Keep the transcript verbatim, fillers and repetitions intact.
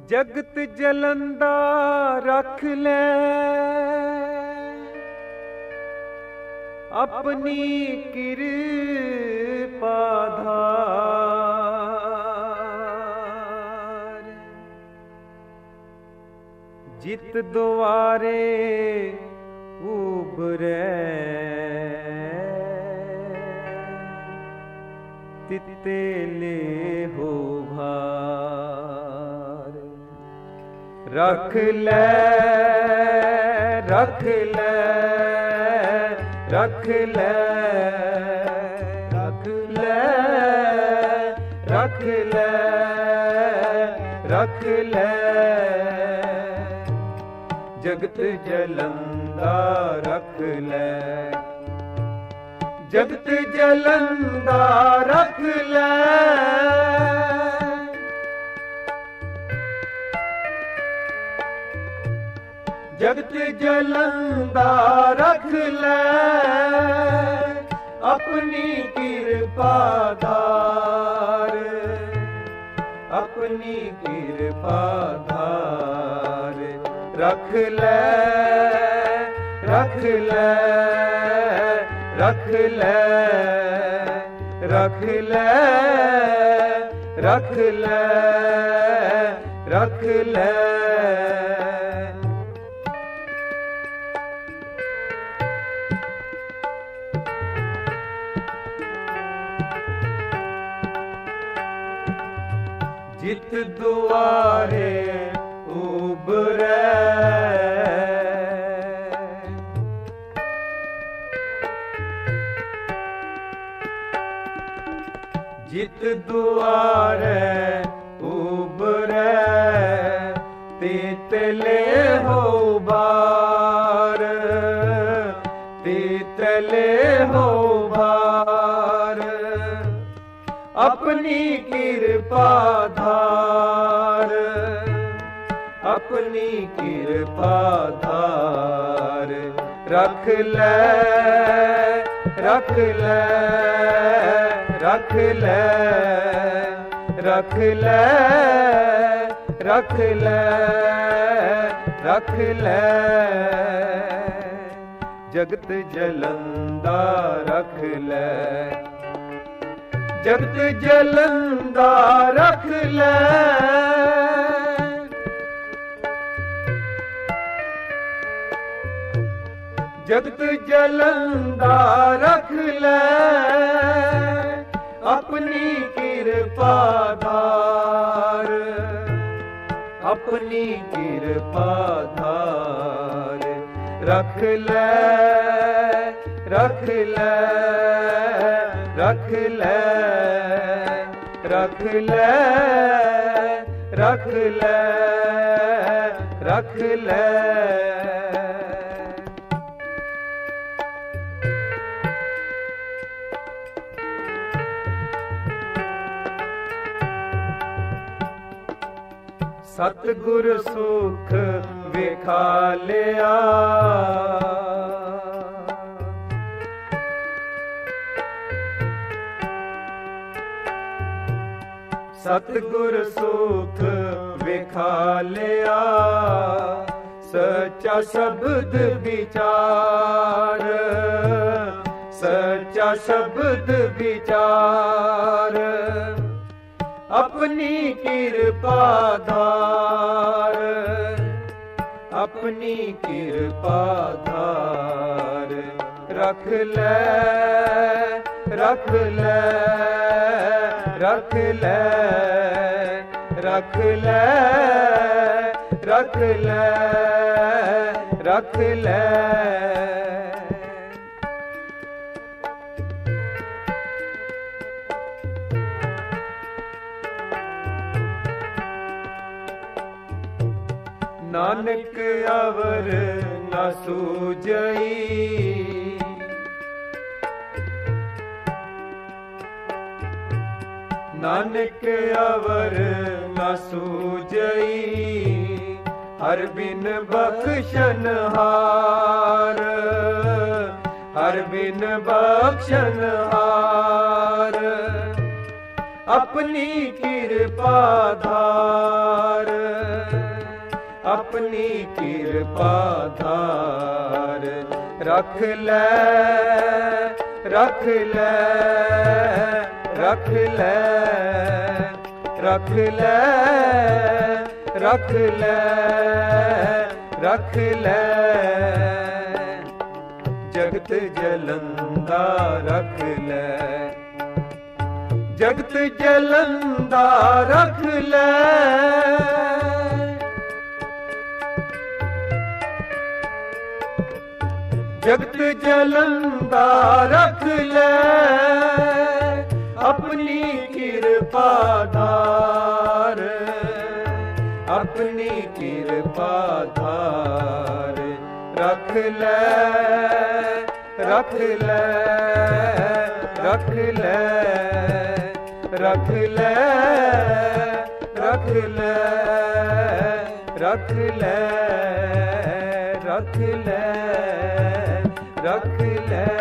ਜਗਤ ਜਲੰਦਾ ਰੱਖ ਲੈ ਆਪਣੀ ਕਿਰਪਾ ਧਾਰ। ਜਿਤ ਦੁਆਰੇ ਉਬਰੈ ਤਿਤੇ ਲੈ ਹੋ ਭਾਰ। ਰੱਖ ਲੈ ਰੱਖ ਲੈ ਰੱਖ ਲੈ ਰੱਖ ਲੈ ਰੱਖ ਲੈ ਰੱਖ ਲੈ। ਜਗਤ ਜਲੰਦਾ ਰੱਖ ਲੈ ਜਗਤ ਜਲੰਦਾ ਰੱਖ ਲੈ। ਜਗਤ ਜਲੰਦਾ ਰੱਖ ਲੈ ਆਪਣੀ ਕਿਰਪਾ ਧਾਰ। ਆਪਣੀ ਕਿਰਪਾ ਧਾਰ। ਰੱਖ ਲੈ ਰੱਖ ਲੈ ਰੱਖ ਲੈ ਰੱਖ ਲੈ ਰੱਖ ਲੈ ਰੱਖ ਲੈ। ਜਿਤ ਦੁਆਰੇ ਉਬਰੈ ਜਿਤ ਦੁਆਰੇ ਉਬਰੈ ਤਿਤ ਲੈ ਹੋ ਭਾਰ। ਤਿਤ ਲੈ ਹੋ ਭਾਰ। ਆਪਣੀ ਕਿਰਪਾ ਧਾਰ। ਆਪਣੀ ਕਿਰਪਾ ਧਾਰ। ਰੱਖ ਲੈ ਰੱਖ ਲੈ ਰੱਖ ਲੈ ਰੱਖ ਲੈ ਰੱਖ ਲੈ ਰੱਖ ਲੈ। ਜਗਤ ਜਲੰਦਾ ਰੱਖ ਲੈ ਜਗਤ ਜਲੰਦਾ ਰੱਖ ਲੈ। ਜਗਤ ਜਲੰਦਾ ਰੱਖ ਲੈ ਆਪਣੀ ਕਿਰਪਾ ਧਾਰ। ਆਪਣੀ ਕਿਰਪਾ ਧਾਰ। ਰੱਖ ਲੈ ਰੱਖ ਲੈ ਰੱਖ ਲੈ ਰੱਖ ਲੈ ਰੱਖ ਲੈ ਰੱਖ ਲੈ। ਸਤਿਗੁਰ ਸੁਖ ਵੇਖਾ ਲਿਆ ਸਤਿਗੁਰ ਸੁਖ ਵੇਖਾ ਲਿਆ। ਸੱਚਾ ਸ਼ਬਦ ਵਿਚਾਰ ਸੱਚਾ ਸ਼ਬਦ ਵਿਚਾਰ। ਆਪਣੀ ਕਿਰਪਾ ਧਾਰ। ਆਪਣੀ ਕਿਰਪਾ ਧਾਰ। ਰੱਖ ਲੈ ਰੱਖ ਲੈ ਰੱਖ ਲੈ ਰੱਖ ਲੈ ਰੱਖ ਲੈ ਰੱਖ ਲੈ। ਨਾਨਕ ਅਵਰ ਨਾ ਸੂਝਈ ਨਾਨਕ ਅਵਰ ਨਾ ਸੂਝਈ। ਹਰ ਬਿਨ ਬਖਸ਼ਨਹਾਰ ਹਰ ਬਿਨ ਬਖਸ਼ਨਹਾਰ। ਆਪਣੀ ਕਿਰਪਾ ਧਾਰ अपनी कृपा धार। रख ले रख ले रख ले रख ले रख ले रख ले जगत जलंदा रख ले जगत जलंदा रख ले जगत जलंदा रख ले अपनी कृपा धार अपनी कृपा धार। रख ले रख ले रख ले रख ले रख ले रख ले रख ले रख ले